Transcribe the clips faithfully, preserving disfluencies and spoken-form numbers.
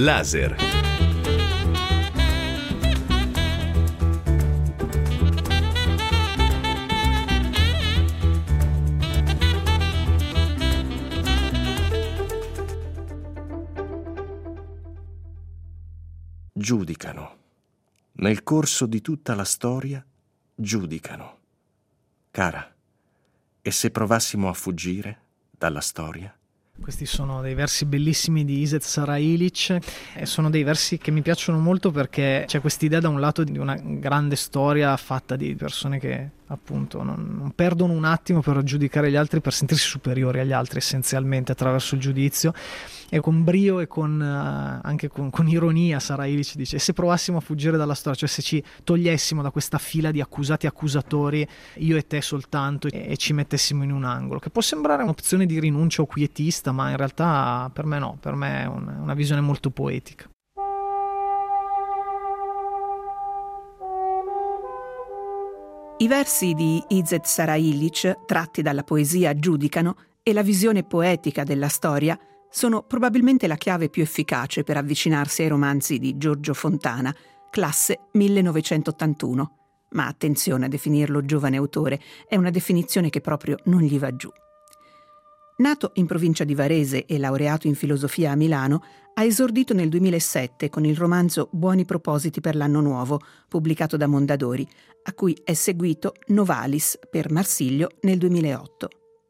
Laser. Giudicano. Nel corso di tutta la storia, giudicano. Cara, e se provassimo a fuggire dalla storia? Questi sono dei versi bellissimi di Izet Sarailic e sono dei versi che mi piacciono molto perché c'è quest'idea da un lato di una grande storia fatta di persone che appunto non, non perdono un attimo per giudicare gli altri, per sentirsi superiori agli altri essenzialmente attraverso il giudizio, e con brio e con uh, anche con, con ironia Sarailic dice: e se provassimo a fuggire dalla storia, cioè se ci togliessimo da questa fila di accusati e accusatori, io e te soltanto, e, e ci mettessimo in un angolo, che può sembrare un'opzione di rinuncia o quietista, ma in realtà per me no, per me è un, una visione molto poetica. I versi di Izet Sarailic, tratti dalla poesia Giudicano, e la visione poetica della storia sono probabilmente la chiave più efficace per avvicinarsi ai romanzi di Giorgio Fontana, classe millenovecentottantuno. Ma attenzione a definirlo giovane autore, è una definizione che proprio non gli va giù. Nato in provincia di Varese e laureato in filosofia a Milano, ha esordito nel duemilasette con il romanzo Buoni propositi per l'anno nuovo, pubblicato da Mondadori, a cui è seguito Novalis per Marsilio nel duemilaotto.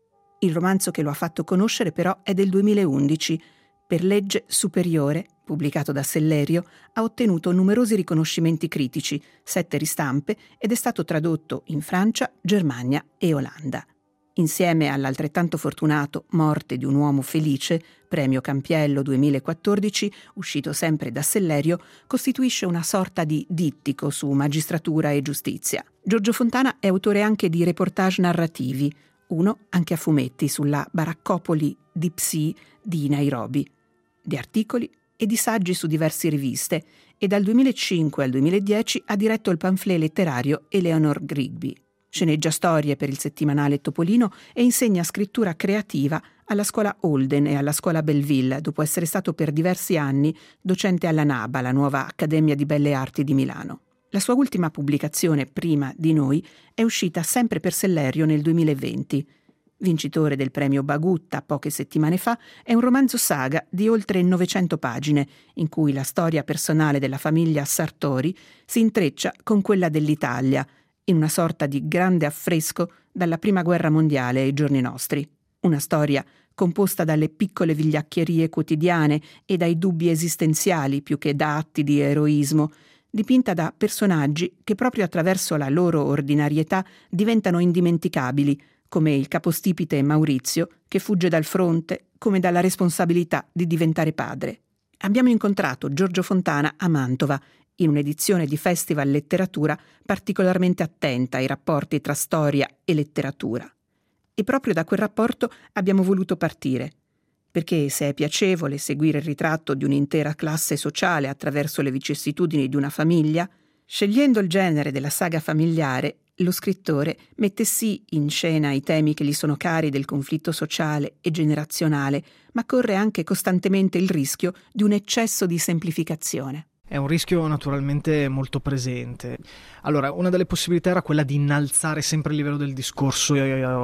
Il romanzo che lo ha fatto conoscere però è del duemilaundici. Per Legge superiore, pubblicato da Sellerio, ha ottenuto numerosi riconoscimenti critici, sette ristampe, ed è stato tradotto in Francia, Germania e Olanda. Insieme all'altrettanto fortunato Morte di un uomo felice, premio Campiello duemilaquattordici, uscito sempre da Sellerio, costituisce una sorta di dittico su magistratura e giustizia. Giorgio Fontana è autore anche di reportage narrativi, uno anche a fumetti sulla baraccopoli di Psi di Nairobi, di articoli e di saggi su diverse riviste, e dal duemilacinque al duemiladieci ha diretto il pamphlet letterario Eleanor Rigby. Sceneggia storie per il settimanale Topolino e insegna scrittura creativa alla scuola Holden e alla scuola Belleville, dopo essere stato per diversi anni docente alla NABA, la nuova Accademia di Belle Arti di Milano. La sua ultima pubblicazione, Prima di noi, è uscita sempre per Sellerio nel duemilaventi. Vincitore del premio Bagutta poche settimane fa, è un romanzo saga di oltre novecento pagine, in cui la storia personale della famiglia Sartori si intreccia con quella dell'Italia, in una sorta di grande affresco dalla Prima Guerra Mondiale ai giorni nostri. Una storia composta dalle piccole vigliaccherie quotidiane e dai dubbi esistenziali più che da atti di eroismo, dipinta da personaggi che proprio attraverso la loro ordinarietà diventano indimenticabili, come il capostipite Maurizio che fugge dal fronte, come dalla responsabilità di diventare padre. Abbiamo incontrato Giorgio Fontana a Mantova, in un'edizione di Festival Letteratura particolarmente attenta ai rapporti tra storia e letteratura. E proprio da quel rapporto abbiamo voluto partire, perché se è piacevole seguire il ritratto di un'intera classe sociale attraverso le vicissitudini di una famiglia, scegliendo il genere della saga familiare, lo scrittore mette sì in scena i temi che gli sono cari del conflitto sociale e generazionale, ma corre anche costantemente il rischio di un eccesso di semplificazione. È un rischio naturalmente molto presente. Allora, una delle possibilità era quella di innalzare sempre il livello del discorso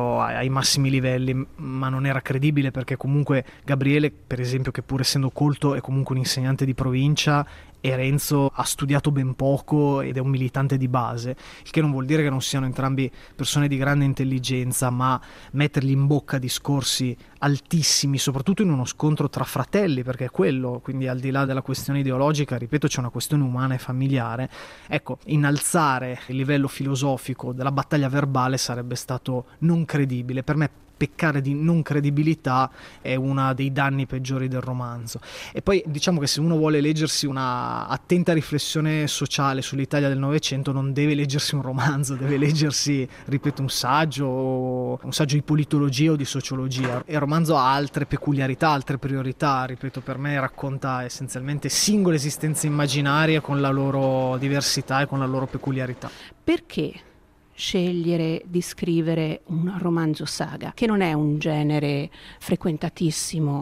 ai massimi livelli, ma non era credibile, perché comunque Gabriele, per esempio, che pur essendo colto è comunque un insegnante di provincia, e Renzo ha studiato ben poco ed è un militante di base, il che non vuol dire che non siano entrambi persone di grande intelligenza, ma mettergli in bocca discorsi altissimi, soprattutto in uno scontro tra fratelli, perché è quello, quindi al di là della questione ideologica, ripeto, c'è una questione umana e familiare. Ecco, innalzare il livello filosofico della battaglia verbale sarebbe stato non credibile. Per me peccare di non credibilità è uno dei danni peggiori del romanzo. E poi diciamo che se uno vuole leggersi una attenta riflessione sociale sull'Italia del Novecento non deve leggersi un romanzo, deve leggersi, ripeto, un saggio, un saggio di politologia o di sociologia. Il romanzo ha altre peculiarità, altre priorità, ripeto, per me racconta essenzialmente singole esistenze immaginarie con la loro diversità e con la loro peculiarità. Perché scegliere di scrivere un romanzo saga, che non è un genere frequentatissimo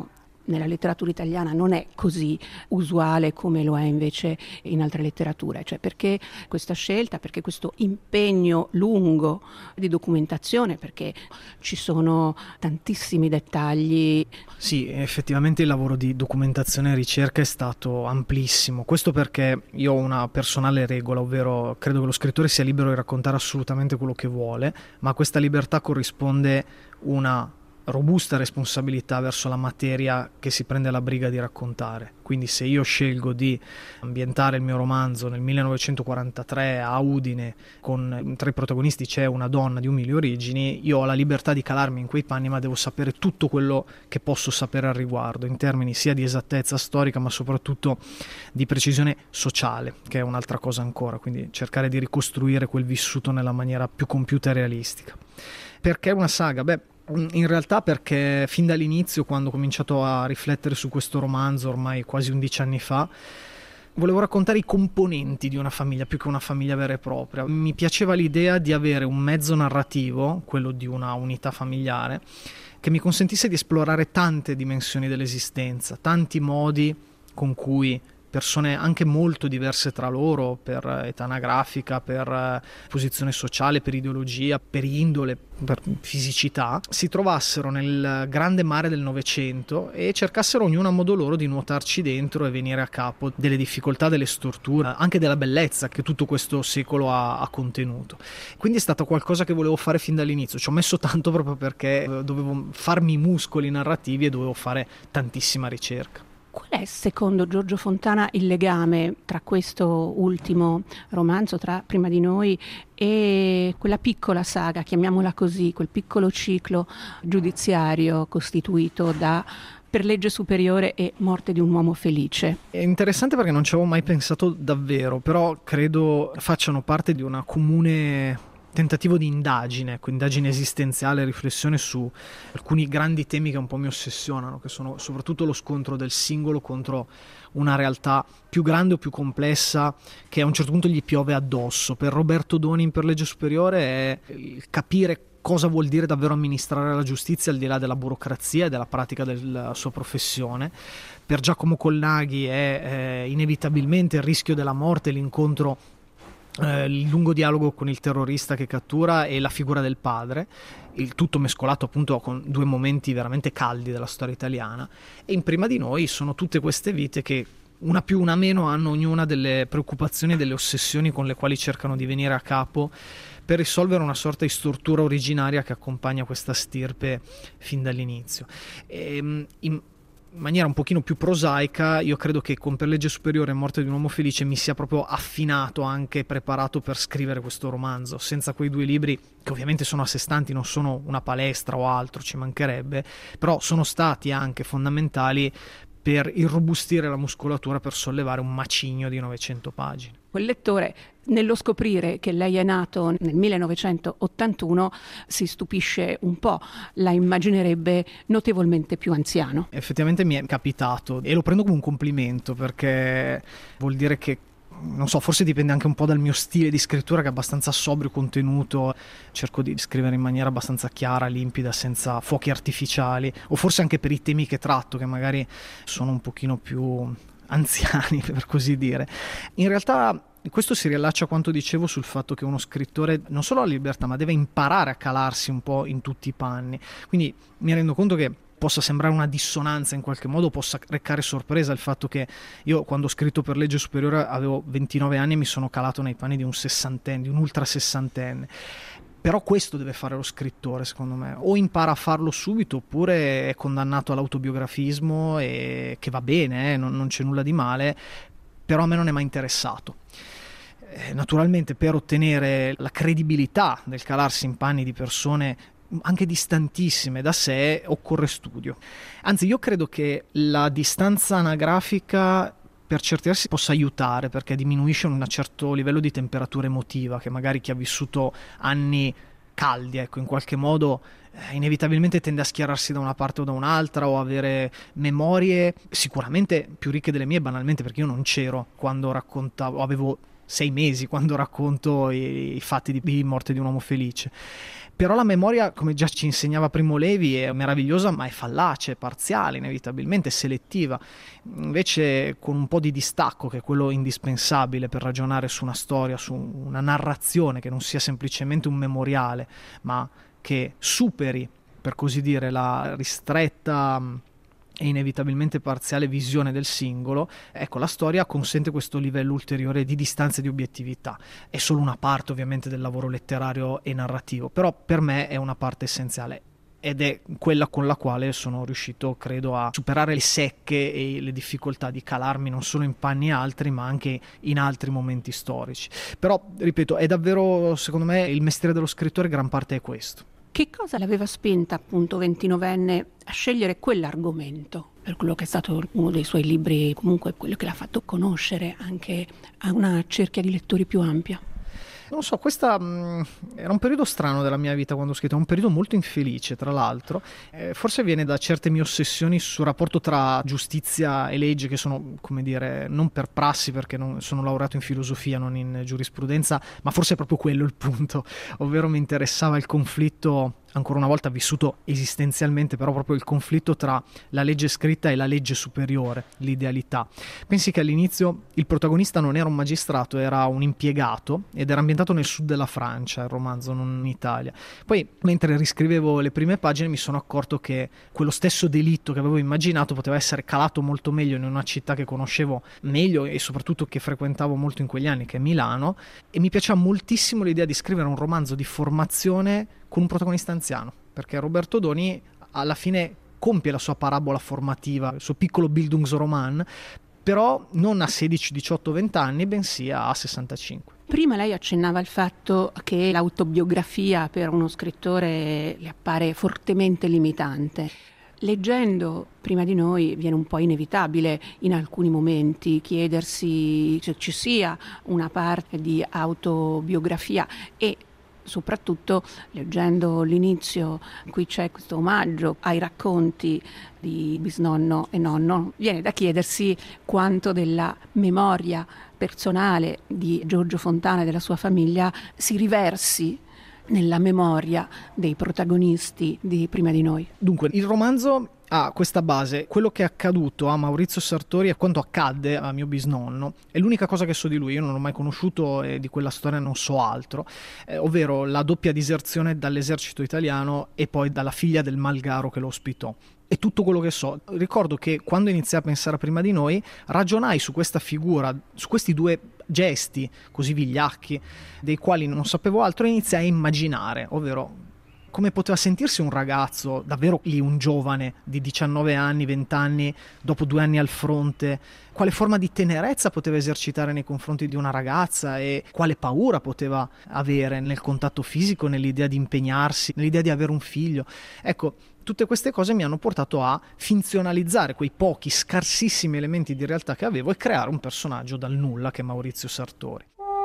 nella letteratura italiana non è così usuale come lo è invece in altre letterature, cioè perché questa scelta, perché questo impegno lungo di documentazione, perché ci sono tantissimi dettagli. Sì, effettivamente il lavoro di documentazione e ricerca è stato amplissimo, questo perché io ho una personale regola, ovvero credo che lo scrittore sia libero di raccontare assolutamente quello che vuole, ma a questa libertà corrisponde una robusta responsabilità verso la materia che si prende la briga di raccontare. Quindi se io scelgo di ambientare il mio romanzo nel millenovecentoquarantatré a Udine, con tra i protagonisti c'è una donna di umili origini, io ho la libertà di calarmi in quei panni, ma devo sapere tutto quello che posso sapere al riguardo, in termini sia di esattezza storica ma soprattutto di precisione sociale, che è un'altra cosa ancora, quindi cercare di ricostruire quel vissuto nella maniera più compiuta e realistica. Perché una saga? Beh, in realtà perché fin dall'inizio, quando ho cominciato a riflettere su questo romanzo ormai quasi undici anni fa, volevo raccontare i componenti di una famiglia più che una famiglia vera e propria. Mi piaceva l'idea di avere un mezzo narrativo, quello di una unità familiare, che mi consentisse di esplorare tante dimensioni dell'esistenza, tanti modi con cui persone anche molto diverse tra loro, per età anagrafica, per posizione sociale, per ideologia, per indole, per fisicità, si trovassero nel grande mare del Novecento e cercassero ognuno a modo loro di nuotarci dentro e venire a capo delle difficoltà, delle storture, anche della bellezza che tutto questo secolo ha, ha contenuto. Quindi è stato qualcosa che volevo fare fin dall'inizio, ci ho messo tanto proprio perché dovevo farmi i muscoli narrativi e dovevo fare tantissima ricerca. Qual è, secondo Giorgio Fontana, il legame tra questo ultimo romanzo, tra Prima di noi, e quella piccola saga, chiamiamola così, quel piccolo ciclo giudiziario costituito da Per legge superiore e Morte di un uomo felice? È interessante perché non ci avevo mai pensato davvero, però credo facciano parte di una comune tentativo di indagine, ecco, indagine esistenziale, riflessione su alcuni grandi temi che un po' mi ossessionano, che sono soprattutto lo scontro del singolo contro una realtà più grande o più complessa che a un certo punto gli piove addosso. Per Roberto Doni in Per legge superiore è il capire cosa vuol dire davvero amministrare la giustizia al di là della burocrazia e della pratica della sua professione. Per Giacomo Colnaghi è eh, inevitabilmente il rischio della morte, l'incontro, eh, il lungo dialogo con il terrorista che cattura e la figura del padre, il tutto mescolato appunto con due momenti veramente caldi della storia italiana. E in Prima di noi sono tutte queste vite che una più una meno hanno ognuna delle preoccupazioni e delle ossessioni con le quali cercano di venire a capo per risolvere una sorta di stortura originaria che accompagna questa stirpe fin dall'inizio. E, in maniera un pochino più prosaica, io credo che con Per legge superiore e Morte di un uomo felice mi sia proprio affinato, anche preparato per scrivere questo romanzo. Senza quei due libri, che ovviamente sono a sé stanti, non sono una palestra o altro, ci mancherebbe, però sono stati anche fondamentali per irrobustire la muscolatura, per sollevare un macigno di novecento pagine. Quel lettore, nello scoprire che lei è nato nel millenovecentottantuno, si stupisce un po', la immaginerebbe notevolmente più anziano. Effettivamente mi è capitato e lo prendo come un complimento, perché vuol dire che, non so, forse dipende anche un po' dal mio stile di scrittura, che è abbastanza sobrio, contenuto, cerco di scrivere in maniera abbastanza chiara, limpida, senza fuochi artificiali, o forse anche per i temi che tratto, che magari sono un pochino più anziani, per così dire. In realtà questo si riallaccia a quanto dicevo sul fatto che uno scrittore non solo ha la libertà, ma deve imparare a calarsi un po' in tutti i panni. Quindi mi rendo conto che possa sembrare una dissonanza in qualche modo, possa recare sorpresa il fatto che io, quando ho scritto Per legge superiore, avevo ventinove anni e mi sono calato nei panni di un sessantenne, di un ultra sessantenne. Però questo deve fare lo scrittore, secondo me. O impara a farlo subito, oppure è condannato all'autobiografismo, e che va bene, eh, non, non c'è nulla di male, però a me non è mai interessato. Eh, naturalmente, per ottenere la credibilità del calarsi in panni di persone anche distantissime da sé, occorre studio. Anzi, io credo che la distanza anagrafica per certi versi possa aiutare, perché diminuisce un certo livello di temperatura emotiva che magari chi ha vissuto anni caldi, ecco, in qualche modo eh, inevitabilmente tende a schierarsi da una parte o da un'altra, o avere memorie sicuramente più ricche delle mie, banalmente perché io non c'ero quando raccontavo, avevo sei mesi quando racconto i, i fatti di, di Morte di un uomo felice. Però la memoria, come già ci insegnava Primo Levi, è meravigliosa, ma è fallace, è parziale, inevitabilmente, selettiva. Invece, con un po' di distacco, che è quello indispensabile per ragionare su una storia, su una narrazione che non sia semplicemente un memoriale, ma che superi, per così dire, la ristretta e inevitabilmente parziale visione del singolo, ecco, la storia consente questo livello ulteriore di distanza e di obiettività. È solo una parte ovviamente del lavoro letterario e narrativo, però per me è una parte essenziale ed è quella con la quale sono riuscito, credo, a superare le secche e le difficoltà di calarmi non solo in panni altri ma anche in altri momenti storici. Però, ripeto, è davvero, secondo me, il mestiere dello scrittore, gran parte è questo. Che cosa l'aveva spinta, appunto, ventinovenne, a scegliere quell'argomento per quello che è stato uno dei suoi libri, comunque quello che l'ha fatto conoscere anche a una cerchia di lettori più ampia? Non so, questa mh, era un periodo strano della mia vita quando ho scritto, un periodo molto infelice tra l'altro, eh, forse viene da certe mie ossessioni sul rapporto tra giustizia e legge, che sono, come dire, non per prassi perché non, sono laureato in filosofia, non in giurisprudenza, ma forse è proprio quello il punto, ovvero mi interessava il conflitto, ancora una volta vissuto esistenzialmente, però proprio il conflitto tra la legge scritta e la legge superiore, l'idealità. Pensi che all'inizio il protagonista non era un magistrato, era un impiegato ed era ambientato nel sud della Francia, il romanzo, non in Italia. Poi, mentre riscrivevo le prime pagine, mi sono accorto che quello stesso delitto che avevo immaginato poteva essere calato molto meglio in una città che conoscevo meglio e soprattutto che frequentavo molto in quegli anni, che è Milano, e mi piaceva moltissimo l'idea di scrivere un romanzo di formazione con un protagonista anziano, perché Roberto Doni alla fine compie la sua parabola formativa, il suo piccolo Bildungsroman, però non a sedici, diciotto, venti anni, bensì a sessantacinque. Prima lei accennava al fatto che l'autobiografia per uno scrittore le appare fortemente limitante. Leggendo Prima di noi viene un po' inevitabile in alcuni momenti chiedersi se ci sia una parte di autobiografia e soprattutto leggendo l'inizio, qui c'è questo omaggio ai racconti di bisnonno e nonno, viene da chiedersi quanto della memoria personale di Giorgio Fontana e della sua famiglia si riversi nella memoria dei protagonisti di Prima di noi. Dunque, il romanzo ha questa base, quello che è accaduto a Maurizio Sartori e quanto accadde a mio bisnonno è l'unica cosa che so di lui, io non l'ho mai conosciuto e di quella storia non so altro, eh, ovvero la doppia diserzione dall'esercito italiano e poi dalla figlia del Malgaro che lo ospitò. È tutto quello che so. Ricordo che quando iniziai a pensare a Prima di noi ragionai su questa figura, su questi due gesti così vigliacchi dei quali non sapevo altro e iniziai a immaginare, ovvero come poteva sentirsi un ragazzo, davvero lì un giovane di diciannove anni, venti anni, dopo due anni al fronte, quale forma di tenerezza poteva esercitare nei confronti di una ragazza e quale paura poteva avere nel contatto fisico, nell'idea di impegnarsi, nell'idea di avere un figlio. Ecco, tutte queste cose mi hanno portato a finzionalizzare quei pochi, scarsissimi elementi di realtà che avevo e creare un personaggio dal nulla che è Maurizio Sartori.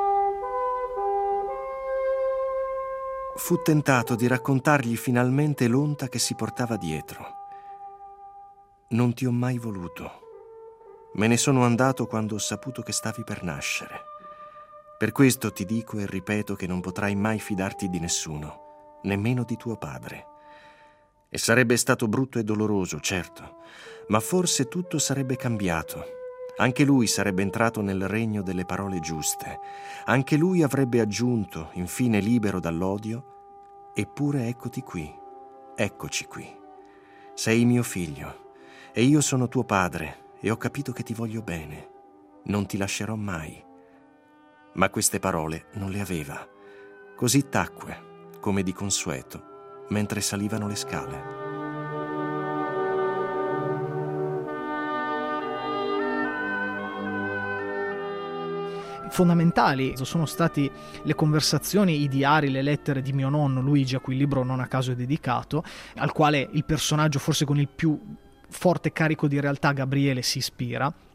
Fu tentato di raccontargli finalmente l'onta che si portava dietro. Non ti ho mai voluto. Me ne sono andato quando ho saputo che stavi per nascere. Per questo ti dico e ripeto che non potrai mai fidarti di nessuno, nemmeno di tuo padre. E sarebbe stato brutto e doloroso, certo, ma forse tutto sarebbe cambiato. Anche lui sarebbe entrato nel regno delle parole giuste. Anche lui avrebbe aggiunto, infine libero dall'odio, eppure eccoti qui, eccoci qui. Sei mio figlio e io sono tuo padre e ho capito che ti voglio bene. Non ti lascerò mai. Ma queste parole non le aveva. Così tacque, come di consueto, mentre salivano le scale. Fondamentali sono stati le conversazioni, i diari, le lettere di mio nonno Luigi, a cui il libro non a caso è dedicato, al quale il personaggio forse con il più forte carico di realtà, Gabriele, si ispira.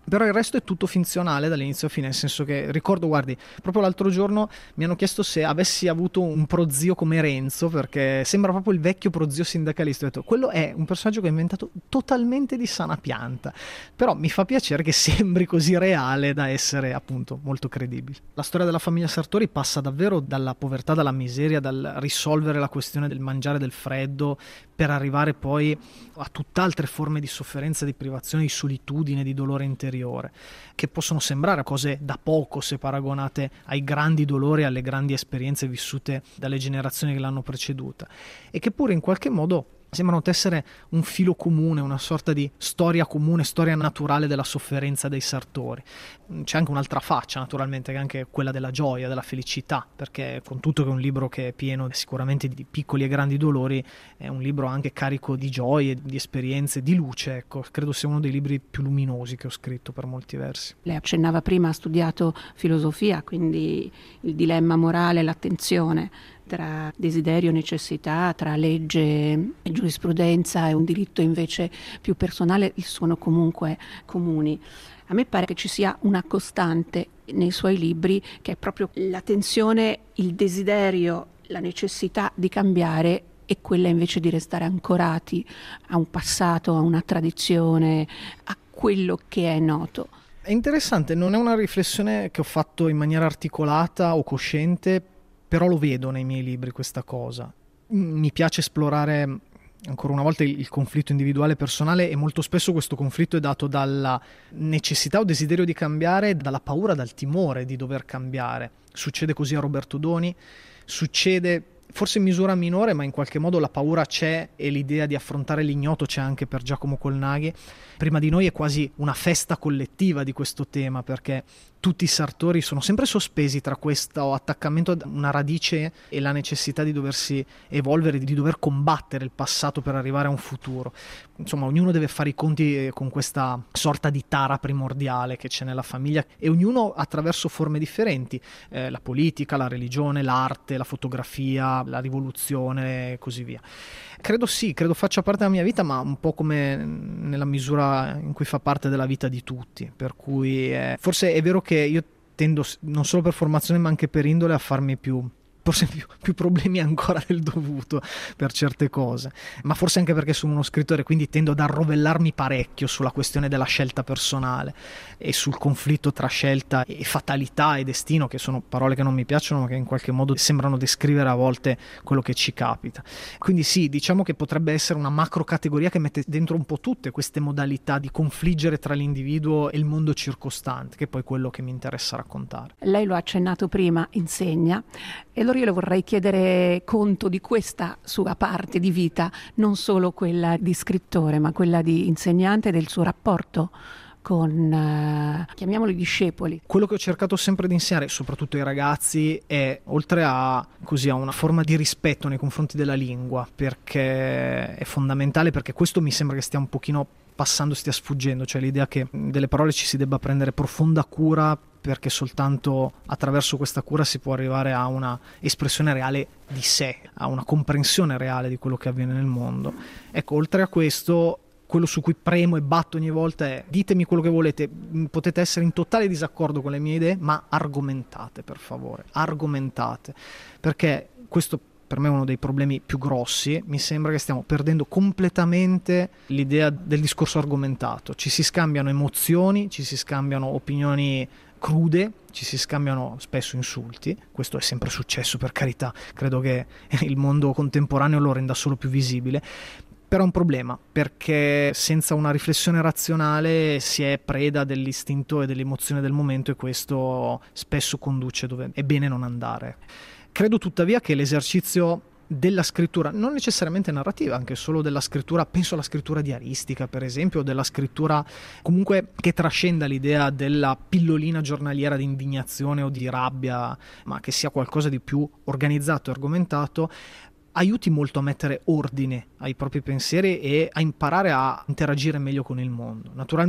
Però il resto è tutto finzionale dall'inizio a fine, nel senso che ricordo, guardi, proprio l'altro giorno mi hanno chiesto se avessi avuto un prozio come Renzo, perché sembra proprio il vecchio prozio sindacalista. Ho detto, quello è un personaggio che ho inventato totalmente di sana pianta, però mi fa piacere che sembri così reale da essere appunto molto credibile. La storia della famiglia Sartori passa davvero dalla povertà, dalla miseria, dal risolvere la questione del mangiare, del freddo, per arrivare poi a tutt'altre forme di sofferenza, di privazione, di solitudine, di dolore interiore, che possono sembrare cose da poco se paragonate ai grandi dolori, alle grandi esperienze vissute dalle generazioni che l'hanno preceduta, e che pure in qualche modo sembrano tessere un filo comune, una sorta di storia comune, storia naturale della sofferenza dei Sartori. C'è anche un'altra faccia, naturalmente, che è anche quella della gioia, della felicità, perché con tutto che è un libro che è pieno sicuramente di piccoli e grandi dolori, è un libro anche carico di gioie, di esperienze, di luce. Ecco, credo sia uno dei libri più luminosi che ho scritto per molti versi. Lei accennava prima, ha studiato filosofia, quindi il dilemma morale, l'attenzione tra desiderio e necessità, tra legge e giurisprudenza e un diritto invece più personale, sono comunque comuni. A me pare che ci sia una costante nei suoi libri, che è proprio la tensione, il desiderio, la necessità di cambiare, e quella invece di restare ancorati a un passato, a una tradizione, a quello che è noto. È interessante, non è una riflessione che ho fatto in maniera articolata o cosciente, però lo vedo nei miei libri questa cosa. Mi piace esplorare ancora una volta il conflitto individuale e personale, e molto spesso questo conflitto è dato dalla necessità o desiderio di cambiare, dalla paura, dal timore di dover cambiare. Succede così a Roberto Doni, succede forse in misura minore, ma in qualche modo la paura c'è, e l'idea di affrontare l'ignoto c'è anche per Giacomo Colnaghi. Prima di noi è quasi una festa collettiva di questo tema, perché tutti i Sartori sono sempre sospesi tra questo attaccamento a una radice e la necessità di doversi evolvere, di dover combattere il passato per arrivare a un futuro. Insomma, ognuno deve fare i conti con questa sorta di tara primordiale che c'è nella famiglia, e ognuno attraverso forme differenti, eh, la politica, la religione, l'arte, la fotografia, la rivoluzione e così via. Credo sì, credo faccia parte della mia vita, ma un po' come nella misura in cui fa parte della vita di tutti, per cui eh, forse è vero che io tendo, non solo per formazione ma anche per indole, a farmi più forse più, più problemi ancora del dovuto per certe cose, ma forse anche perché sono uno scrittore, quindi tendo ad arrovellarmi parecchio sulla questione della scelta personale e sul conflitto tra scelta e fatalità e destino, che sono parole che non mi piacciono ma che in qualche modo sembrano descrivere a volte quello che ci capita. Quindi sì, diciamo che potrebbe essere una macro categoria che mette dentro un po' tutte queste modalità di confliggere tra l'individuo e il mondo circostante, che è poi quello che mi interessa raccontare. Lei lo ha accennato prima, insegna, e allora io le vorrei chiedere conto di questa sua parte di vita, non solo quella di scrittore, ma quella di insegnante, del suo rapporto con, eh, chiamiamoli discepoli. Quello che ho cercato sempre di insegnare, soprattutto ai ragazzi, è, oltre a, così, a una forma di rispetto nei confronti della lingua, perché è fondamentale, perché questo mi sembra che stia un pochino passando, stia sfuggendo, cioè l'idea che delle parole ci si debba prendere profonda cura, perché soltanto attraverso questa cura si può arrivare a una espressione reale di sé, a una comprensione reale di quello che avviene nel mondo. Ecco, oltre a questo, quello su cui premo e batto ogni volta è: ditemi quello che volete, potete essere in totale disaccordo con le mie idee, ma argomentate, per favore, argomentate, perché questo per me è uno dei problemi più grossi. Mi sembra che stiamo perdendo completamente l'idea del discorso argomentato. Ci si scambiano emozioni, ci si scambiano opinioni crude, ci si scambiano spesso insulti. Questo è sempre successo, per carità, credo che il mondo contemporaneo lo renda solo più visibile, però è un problema, perché senza una riflessione razionale si è preda dell'istinto e dell'emozione del momento, e questo spesso conduce dove è bene non andare. Credo tuttavia che l'esercizio della scrittura, non necessariamente narrativa, anche solo della scrittura, penso alla scrittura diaristica per esempio, o della scrittura comunque che trascenda l'idea della pillolina giornaliera di indignazione o di rabbia, ma che sia qualcosa di più organizzato e argomentato, aiuti molto a mettere ordine ai propri pensieri e a imparare a interagire meglio con il mondo. Naturalmente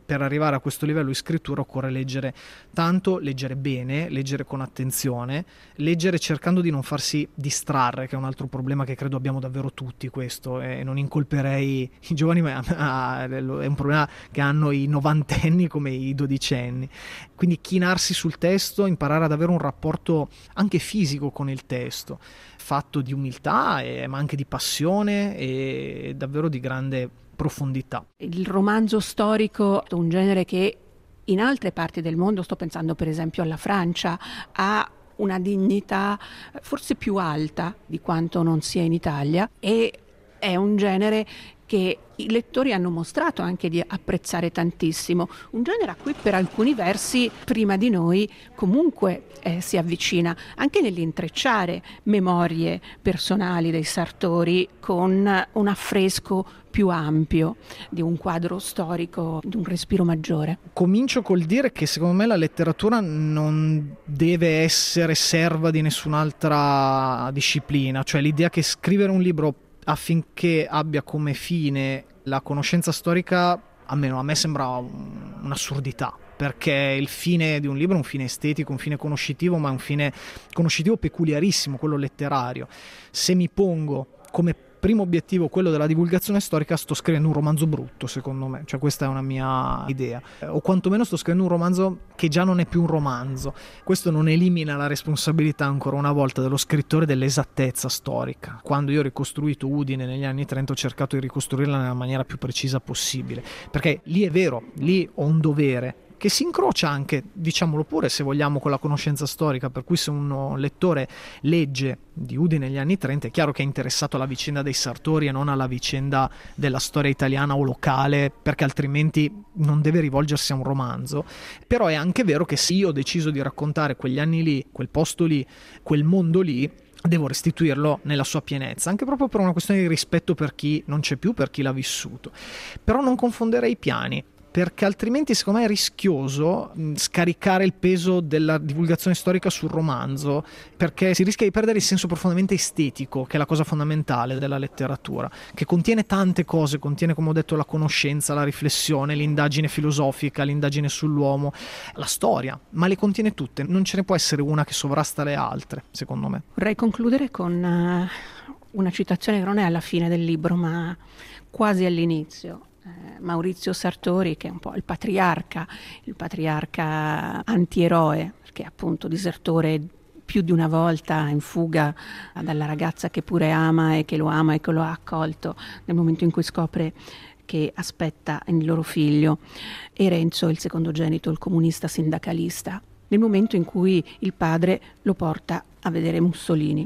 per arrivare a questo livello di scrittura occorre leggere tanto, leggere bene, leggere con attenzione, leggere cercando di non farsi distrarre, che è un altro problema che credo abbiamo davvero tutti questo, e non incolperei i giovani, ma è un problema che hanno i novantenni come i dodicenni. Quindi chinarsi sul testo, imparare ad avere un rapporto anche fisico con il testo, fatto di umiltà e, ma anche di passione e davvero di grande profondità. Il romanzo storico è un genere che in altre parti del mondo, sto pensando per esempio alla Francia, ha una dignità forse più alta di quanto non sia in Italia, e è un genere che i lettori hanno mostrato anche di apprezzare tantissimo, un genere a cui per alcuni versi prima di noi comunque eh, si avvicina, anche nell'intrecciare memorie personali dei Sartori con un affresco più ampio di un quadro storico, di un respiro maggiore. Comincio col dire che secondo me la letteratura non deve essere serva di nessun'altra disciplina, cioè l'idea che scrivere un libro affinché abbia come fine la conoscenza storica, almeno a me sembra un'assurdità, perché il fine di un libro è un fine estetico, un fine conoscitivo, ma è un fine conoscitivo peculiarissimo, quello letterario. Se mi pongo come primo obiettivo quello della divulgazione storica, sto scrivendo un romanzo brutto, secondo me, cioè questa è una mia idea, o quantomeno sto scrivendo un romanzo che già non è più un romanzo. Questo non elimina la responsabilità ancora una volta dello scrittore dell'esattezza storica. Quando io ho ricostruito Udine negli anni trenta ho cercato di ricostruirla nella maniera più precisa possibile, perché lì è vero, lì ho un dovere che si incrocia anche, diciamolo pure, se vogliamo, con la conoscenza storica, per cui se un lettore legge di Udine negli anni trenta è chiaro che è interessato alla vicenda dei Sartori e non alla vicenda della storia italiana o locale, perché altrimenti non deve rivolgersi a un romanzo. Però è anche vero che se io ho deciso di raccontare quegli anni lì, quel posto lì, quel mondo lì, devo restituirlo nella sua pienezza, anche proprio per una questione di rispetto per chi non c'è più, per chi l'ha vissuto. Però non confonderei i piani, perché altrimenti secondo me è rischioso scaricare il peso della divulgazione storica sul romanzo, perché si rischia di perdere il senso profondamente estetico, che è la cosa fondamentale della letteratura, che contiene tante cose, contiene, come ho detto, la conoscenza, la riflessione, l'indagine filosofica, l'indagine sull'uomo, la storia, ma le contiene tutte, non ce ne può essere una che sovrasta le altre, secondo me. Vorrei concludere con uh, una citazione che non è alla fine del libro, ma quasi all'inizio. Maurizio Sartori, che è un po' il patriarca, il patriarca antieroe, perché è appunto disertore più di una volta in fuga dalla ragazza che pure ama e che lo ama e che lo ha accolto nel momento in cui scopre che aspetta il loro figlio, e Renzo, il secondogenito, il comunista sindacalista, nel momento in cui il padre lo porta a vedere Mussolini.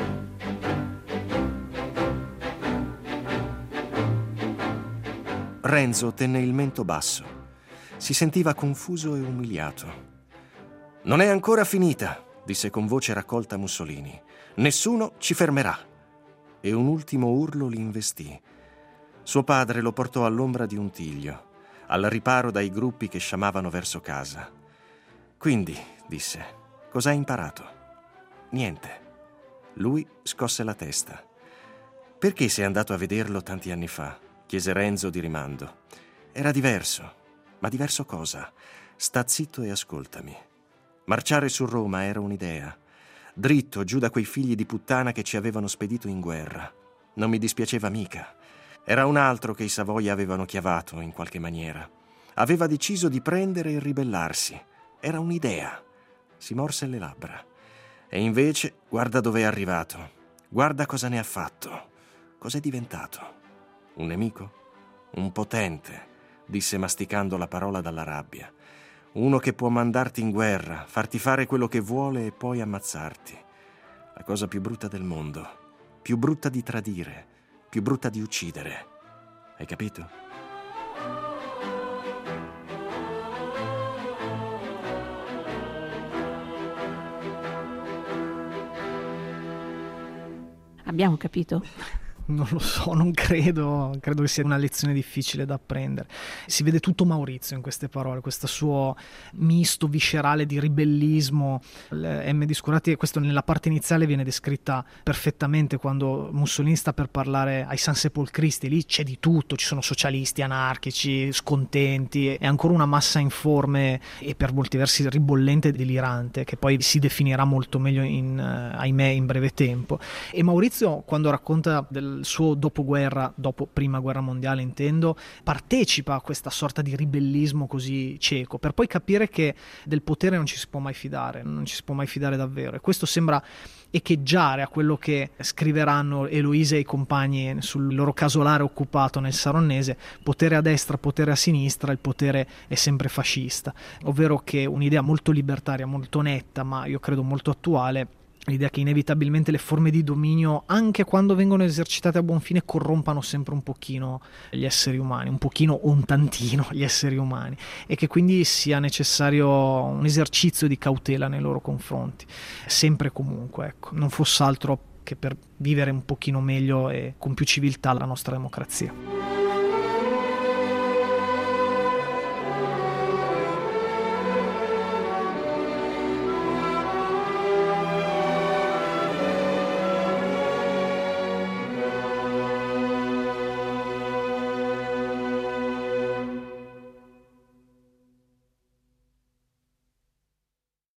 Renzo tenne il mento basso. Si sentiva confuso e umiliato. «Non è ancora finita», disse con voce raccolta Mussolini. «Nessuno ci fermerà». E un ultimo urlo li investì. Suo padre lo portò all'ombra di un tiglio, al riparo dai gruppi che sciamavano verso casa. «Quindi», disse, «cosa hai imparato?» «Niente». Lui scosse la testa. «Perché sei andato a vederlo tanti anni fa?» chiese Renzo di rimando. «Era diverso». «Ma diverso cosa? Sta zitto e ascoltami. Marciare su Roma era un'idea. Dritto giù da quei figli di puttana che ci avevano spedito in guerra. Non mi dispiaceva mica. Era un altro che i Savoia avevano chiavato in qualche maniera. Aveva deciso di prendere e ribellarsi. Era un'idea». Si morse le labbra. «E invece guarda dove è arrivato. Guarda cosa ne ha fatto. Cos'è diventato? Un nemico? Un potente», disse masticando la parola dalla rabbia. «Uno che può mandarti in guerra, farti fare quello che vuole e poi ammazzarti. La cosa più brutta del mondo. Più brutta di tradire, più brutta di uccidere. Hai capito?» Abbiamo capito? Non lo so, non credo, credo che sia una lezione difficile da apprendere. Si vede tutto Maurizio in queste parole, questo suo misto viscerale di ribellismo. M. di Scurati, questo nella parte iniziale viene descritta perfettamente, quando Mussolini sta per parlare ai Sansepolcristi, lì c'è di tutto, ci sono socialisti, anarchici, scontenti, è ancora una massa informe e per molti versi ribollente e delirante, che poi si definirà molto meglio in, ahimè, in breve tempo. E Maurizio, quando racconta del suo dopoguerra, dopo prima guerra mondiale intendo, partecipa a questa sorta di ribellismo così cieco, per poi capire che del potere non ci si può mai fidare, non ci si può mai fidare davvero, e questo sembra echeggiare a quello che scriveranno Eloise e i compagni sul loro casolare occupato nel Saronnese: potere a destra, potere a sinistra, il potere è sempre fascista, ovvero che un'idea molto libertaria, molto netta, ma io credo molto attuale, l'idea che inevitabilmente le forme di dominio, anche quando vengono esercitate a buon fine, corrompano sempre un pochino gli esseri umani, un pochino o un tantino gli esseri umani, e che quindi sia necessario un esercizio di cautela nei loro confronti, sempre e comunque, ecco, non fosse altro che per vivere un pochino meglio e con più civiltà la nostra democrazia.